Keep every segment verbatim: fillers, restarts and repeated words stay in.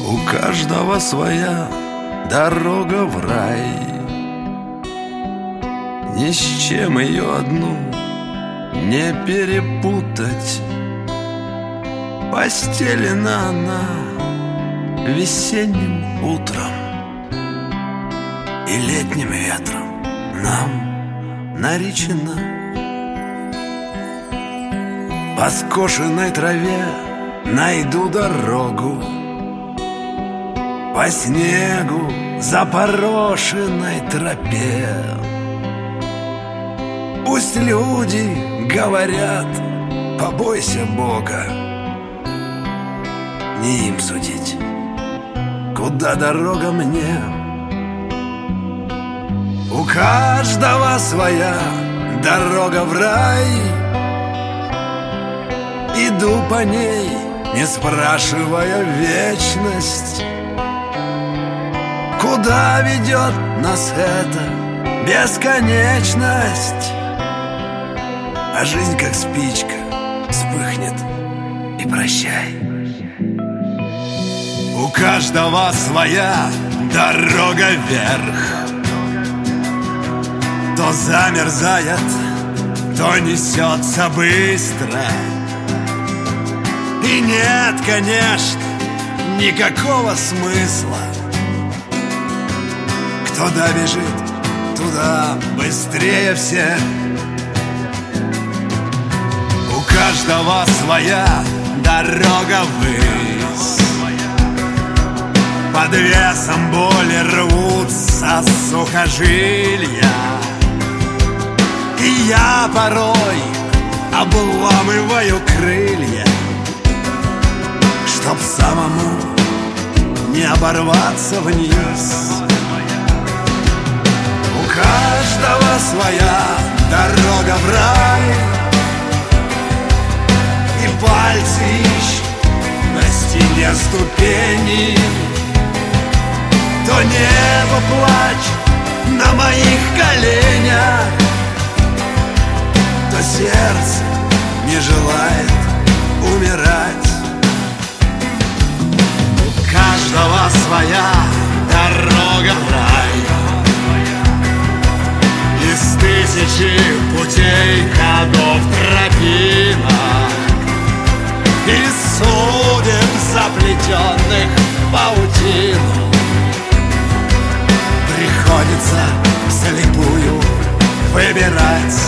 У каждого своя дорога в рай. Ни с чем ее одну не перепутать. Постелена она весенним утром и летним ветром нам наречена. По скошенной траве найду дорогу, по снегу запорошенной тропе. Пусть люди говорят: побойся Бога. Не им судить, куда дорога мне. У каждого своя дорога в рай. Иду по ней, не спрашивая вечность. Куда ведет нас эта бесконечность? А жизнь, как спичка, вспыхнет и прощай. У каждого своя дорога вверх. То замерзает, то несется быстро. И нет, конечно, никакого смысла. Кто добежит туда быстрее всех. У каждого своя дорога ввысь. Под весом боли рвутся сухожилия. И я порой обламываю крылья, чтоб самому не оборваться вниз. У каждого своя дорога в рай. И пальцы ищут на стене ступени. То небо плачет на моих коленях, то сердце не желает умирать. У каждого своя дорога в рай. Из тысячи путей, ходов, тропинок, из судеб, заплетенных в паутину, приходится вслепую выбирать.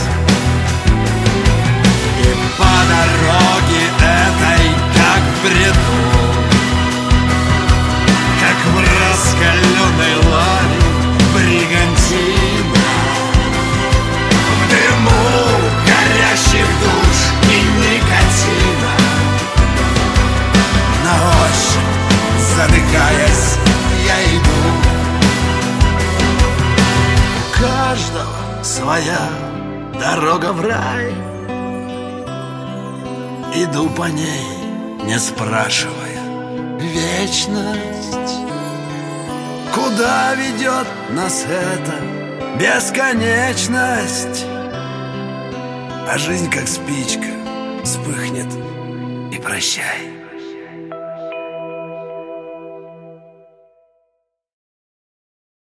И по дороге этой, как в бреду, как в раскаленной лаве бригантина, в дыму горящих душ и никотина, на ощупь задыхаясь я иду. У каждого своя дорога в рай. Иду по ней, не спрашивая вечность. Куда ведет нас эта бесконечность? А жизнь, как спичка, вспыхнет и прощай.